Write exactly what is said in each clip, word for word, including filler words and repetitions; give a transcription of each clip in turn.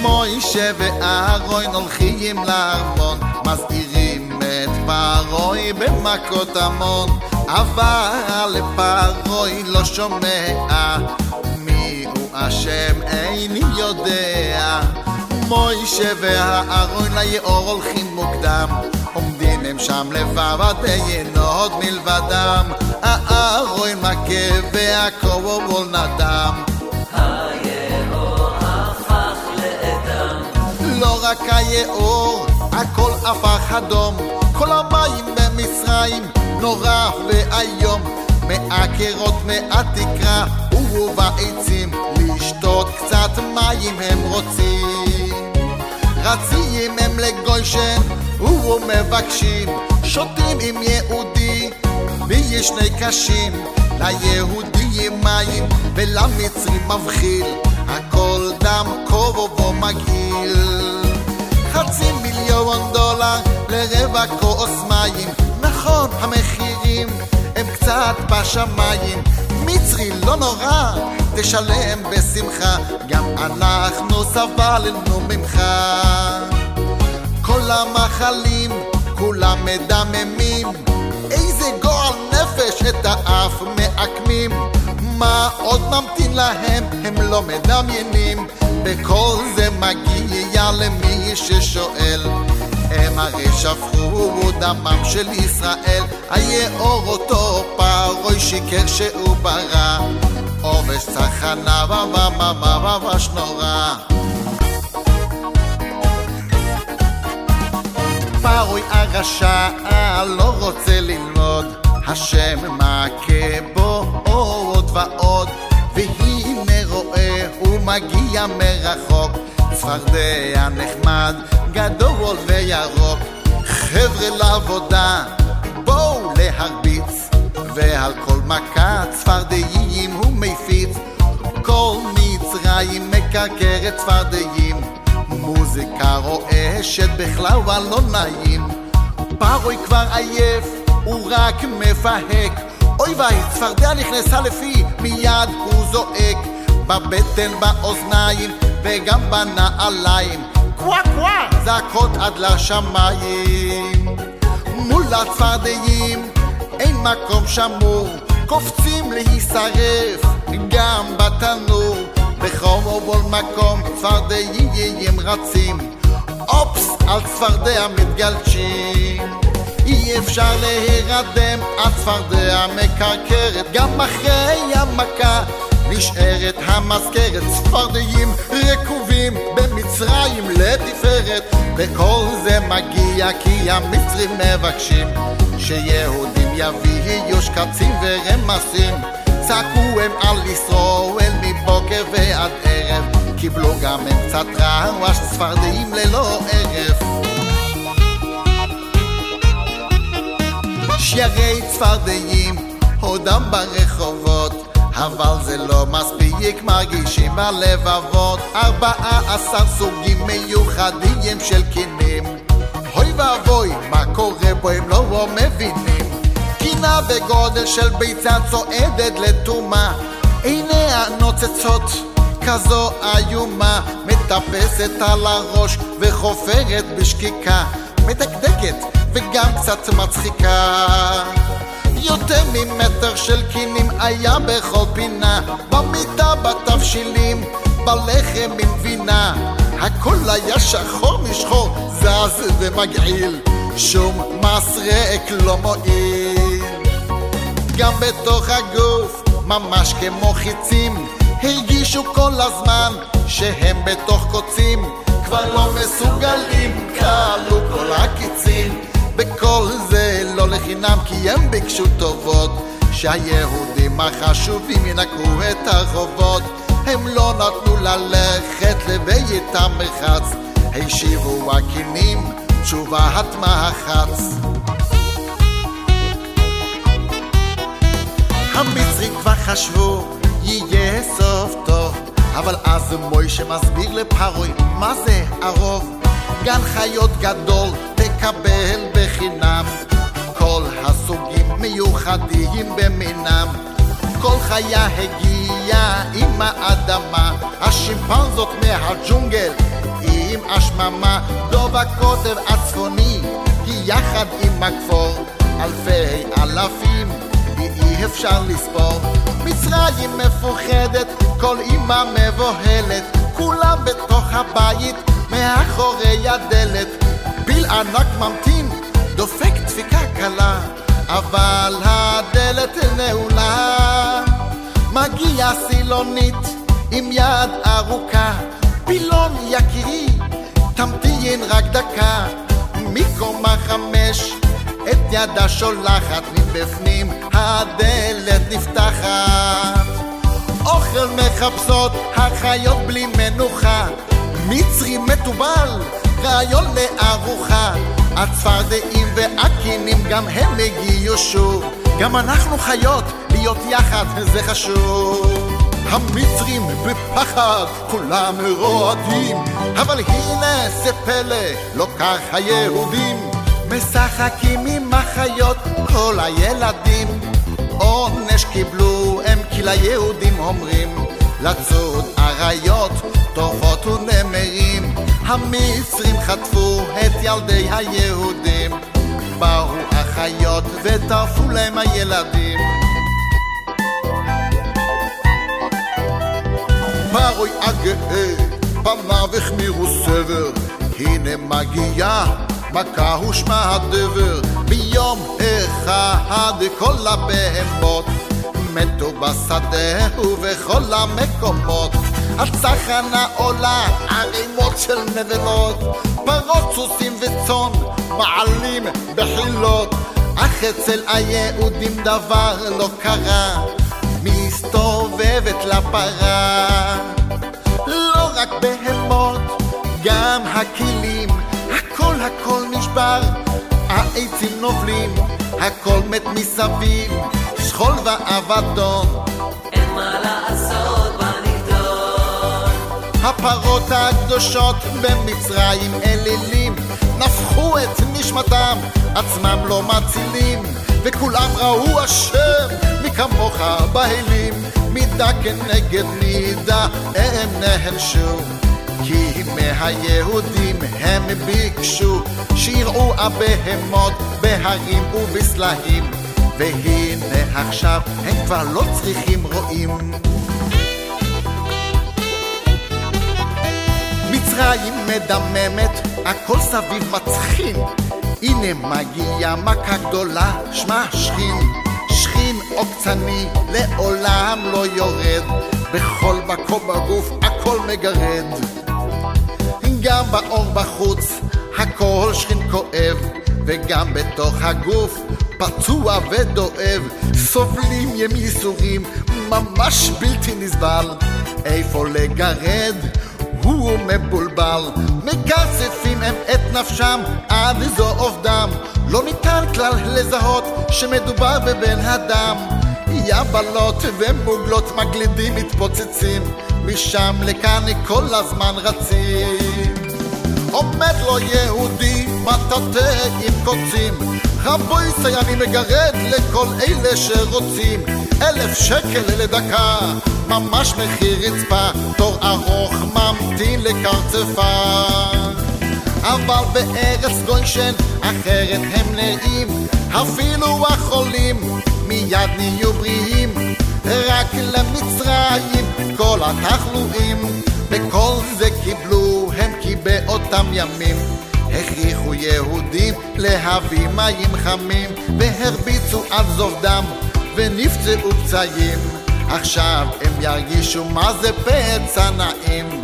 מוישה ואהרון הולכים לארמון, מזהירים את פרעה במכות המון, אבל פרעה לא שומע, מי הוא השם איני יודע. מוישה ואהרון ליאור הולכים מוקדם, עומדים הם שם לבד אין עוד מלבדם. אהרון מכה והכל נדם, היאור הפך לאדם. לא רק היאור, הכל הפך אדום, כל המים במצרים נורא ואיום, מעקרות מהתקרה ובעצים לשתות קצת מים הם רוצים. רצים הם לגוישן ומבקשים, שותים עם יהודי ויש שני קשים, ליהודי מים ולמצרים מבחיל, הכל דם כובו מגעיל. חצי מיליון דולר לרבע כוס מים, נכון המחירים הם קצת בשמיים, מצרי לא נורא תשלם בשמחה, גם אנחנו סבלנו ממך. כל המחלים כולם מדממים, איזה גועל נפש את האף מעקמים, מה עוד ממתין להם הם לא מדמיינים, בכל זה מגיע למי ששואל, הם הרי שפכו דמם של ישראל, היאור אותו פרעה שיקר שהוא ברא, עובש צחנה ובמה ושנורה. פרעה הרשע לא רוצה ללמוד, השם מכה בו עוד ועוד, והנה רואה הוא מגיע מרחוק, צפרדע נחמד גדול וירוק, חבר'ה לעבודה בואו להרביץ, ועל כל מכה צפרדעים הוא מפיץ, כל מצרים מקרקרת צפרדעים, מוזיקה רועשת בכלל ולא נעים. פרעה כבר עייף הוא רק מפהק, אוי ואי צפרדע נכנסה לפי, מיד הוא זועק, בבטן באוזניים וגם בנעליים, קווה קווה זעקות עד לשמיים. מול הצפרדעים אין מקום שמור, קופצים להישרף גם בתנור, בחום ובכל מקום צפרדעים רצים, אופס על צפרדע מתגלשים. אי אפשר להירדם, הצפרדע מקרקרת, גם אחרי המכה נשארת המזכרת, צפרדעים רקובים במצרים לתפארת, וכל זה מגיע כי המצרים מבקשים שיהודים יביאו שקצים ורמסים, צעקו הם על ישראל מבוקר ועד ערב, קיבלו גם הם קצת רעש צפרדעים ללא ערף. שיירי צפרדעים עודם ברחובות, אבל זה לא מספיק מרגישים בלבבות, ארבעה עשר סוגים מיוחדים של קינים, אוי ואבוי מה קורה בו הם לא מבינים, קינה בגודל של ביצה צועדת לתומה, עיניה נוצצות כזו איומה, מטפסת על הראש וחופרת בשקיקה, מדקדקת וגם קצת מצחיקה, יותר ממטר של קינים היה בכל פינה, במיטה בתבשילים בלחם עם גבינה, הכל היה שחור משחור זז ומגעיל, שום מסרק לא מועיל, גם בתוך הגוף ממש כמו חיצים, הרגישו כל הזמן שהם בתוך קוצים, כבר לא מסוגלים קלו כל הקיצים, בכל זה לא לחינם כי הם ביקשו טובות, שהיהודים החשובים ינקו את הרחובות, הם לא נתנו ללכת לבית המרחץ, השיבו הקינים תשובת מחץ. המצרים כבר חשבו יהיה סוף טוב, אבל אז מוישה מסביר לפרעה מה זה הרוב, גן חיות גדול תקבל בחינם, כל הסוגים מיוחדים במינם, כל חיה הגיעה עם האדמה, השימפנזות מהג'ונגל עם השממה, דוב הקוטב הצפוני, כי יחד עם הכפור, אלפי אלפים, אי אפשר לספור. מצרים מפוחדת, כל אמא מבוהלת, כולם בתוך הבית, מאחורי הדלת. פיל ענק ממתין, דופק דפיקה קלה, אבל הדלת נעולה. מגיע סילונית עם יד ארוכה, פילון יקירי, תמתין רק דקה. מקומה חמש את ידה שולחת, מבפנים הדלת נפתחת. אוכל מחפשות החיות בלי מנוחה, מצרי מטובל, רעיון לארוחה. הצפרדעים והקינים גם הם הגיעו שוב, גם אנחנו חיות, להיות יחד זה חשוב. המצרים בפחד, כולם רועדים, אבל הנה זה פלא, לא כך היהודים. משחקים עם החיות כל הילדים, עונש קיבלו הם כי ליהודים אומרים לצוד אריות, טורפות ונמרים. המצרים חטפו את ילדי היהודים, באו החיות וטרפו להם הילדים. פרוי הגאה פניו החמירו סבר, הנה מגיעה מכה הושמע הדבר. ביום אחד כל הבהמות מתו בשדה ובכל המקומות. הצחנה עולה ערימות של נבלות, פרות סוסים וצאן מעלים בחילות. אך אצל היהודים דבר לא קרה, מסתובבת לפרה. לא רק בהמות, גם הכלים, הכל הכל נשבר, העצים נובלים, הכל מת מסביב, שכול ואבדון, אין מה לעשות בנידון. הפרות הקדושות במצרים אלילים, נפחו את נשמתם, עצמם לא מצילים, וכולם ראו השם מכמוך בהלים. מידה כנגד מידה הם נהנשו, כי מהיהודים הם ביקשו שיראו הבהמות בהרים ובסלעים, והנה עכשיו הם כבר לא צריכים רואים. מצרים מדממת, הכל סביב מצחין, הנה מגיעה מכה גדולה, שמה שכין. שכין עוקצני לעולם לא יורד, בכל מקום בגוף הכל מגרד. גם באור בחוץ הכל שכין כואב, וגם בתוך הגוף פצוע ודואב. סובלים ים ייסורים ממש בלתי נסבל, איפה לגרד הוא מבולבל. מקרצפים הם את נפשם עד זו אובדם, לא ניתן כלל לזהות שמדובר בבן אדם. יבלות ומוגלות מגלידים מתפוצצים, משם לכאן כל הזמן רצים. עומד לו יהודי מטאטא עם קוצים, רבוי סייני מגרד לכל אלה שרוצים. אלף שקל לדקה, ממש מחיר רצפה, תור ארוך ממתין לקרצפה. אבל בארץ גוישן אחרת הם נראים, אפילו החולים מיד נהיו בריאים. רק למצרים כל התחלואים, בכל זה קיבלו הם כי באותם ימים הכריחו יהודים להביא מים חמים, והרביצו עד זוב דם ונפצעו פצעים. עכשיו הם ירגישו מה זה פצע נעים.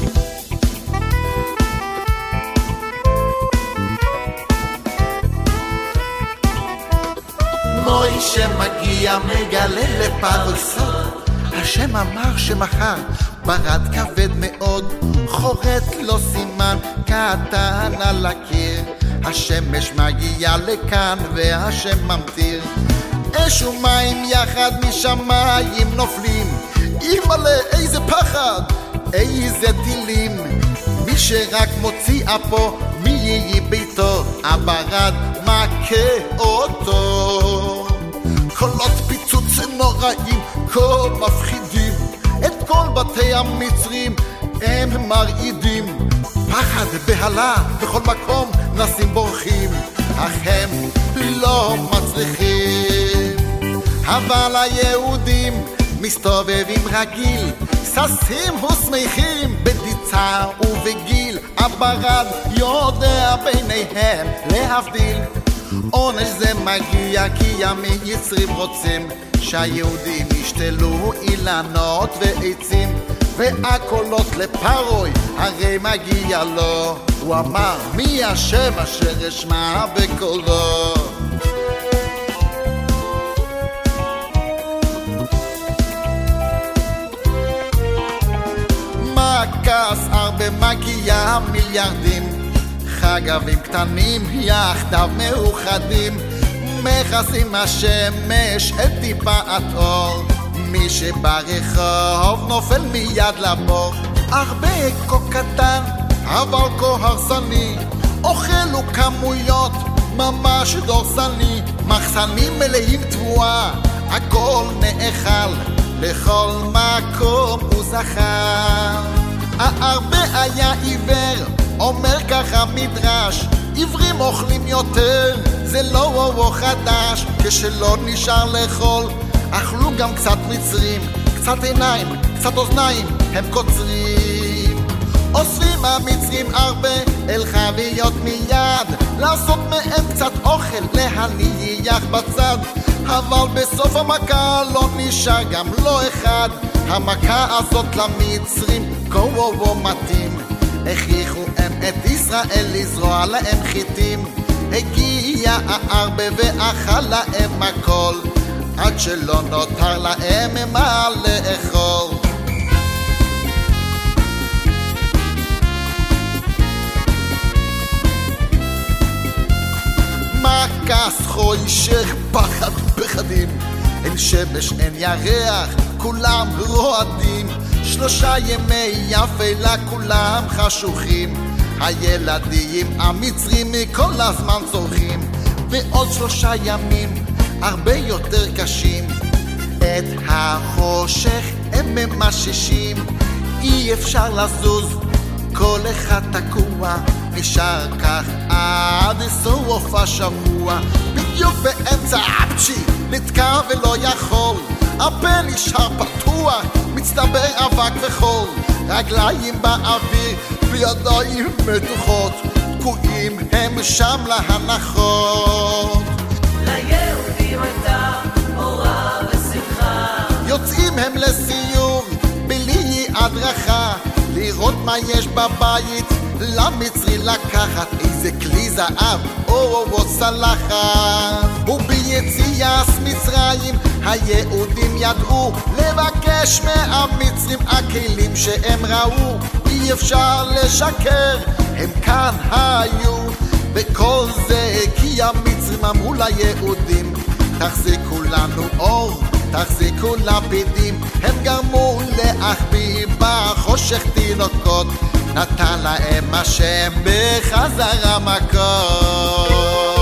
מוישה מגיע מגלה לפרעה סוד, השם אמר שמחר ברד כבד מאוד, חורט לו סימן קטן על הקיר. השמש מגיע לכאן והשם ממטיר, אש ומים יחד משמיים נופלים. אימא'לה איזה פחד, איזה טילים, מי שרק מוציא אפו מי יהי ביתו, הברד מכה אותו. קולות פיצוץ נוראים כה מפחידים, את כל בתי המצרים הם מרעידים. פחד בהלה, בכל מקום נסים בורחים, אך הם לא מצליחים. אבל היהודים מסתובבים רגיל, ששים ושמחים בדיצה ובגיל. הברד יודע ביניהם להבדיל. עונש זה מגיע כי המצרים רוצים שהיהודים ישתלו אילנות ועצים, והקולות לפרוי הרי מגיע לו. הוא אמר מי השם אשר אשמע בקולו. מקס הרבה מגיע מיליארדים, חגבים קטנים יחדיו מאוחדים, מכסים השמש את טיפת אור, מי שברחוב נופל מיד לבור. הרבה כה קטן אבל כה הרסני, אוכלו כמויות ממש דורסני, מחסנים מלאים תבואה, הכל נאכל, לכל מקום הוא זכר. הרבה היה עיוור, אומר ככה מדרש, עיוורים אוכלים יותר, זה לא חדש. כשלא נשאר לאכול, אכלו גם קצת מצרים, קצת עיניים, קצת אוזניים, הם קוצרים. אוספים המצרים הרבה אל חביות מיד, לעשות מהם קצת אוכל, להניח בצד. אבל בסוף המכה לא נשאר גם לא אחד, המכה הזאת למצרים כה מתאים. הכריחו הם את ישראל לזרוע להם חיטים, הגיע הארבה ואכל להם הכל, עד שלא נותר להם מה לאכול. מקס חוישך פחד פחדים, אין שמש אין ירח כולם רועדים, שלושה ימי אפלה כולם חשוכים, הילדים המצרים כל הזמן צורכים, ועוד שלושה ימים הרבה יותר קשים, את החושך הם ממששים, אי אפשר לזוז, כל אחד תקוע, נשאר כך עד סוף השבוע. בדיוק באמצע אפצ'י נתקע ולא יכול, הפה נשאר פתוח, מצטבר אבק וחול, רגליים באוויר וידיים מתוחות, תקועים הם שם להנחות. ליהודים הייתה אורה ושמחה, יוצאים הם לסיור בלי הדרכה, לראות מה יש בבית, למצרי לקחת איזה כלי זהב או או צלחת. וביציאת מצרים היהודים ידעו לבקש מהמצרים הכלים שהם ראו, אי אפשר לשקר, הם כאן היו, וכל זה כי המצרים אמרו ליהודים תחזיקו לנו אור, תחזיקו לפידים. הם גרמו להחביא בחושך תינוקות, נתן להם השם בחזרה מכות.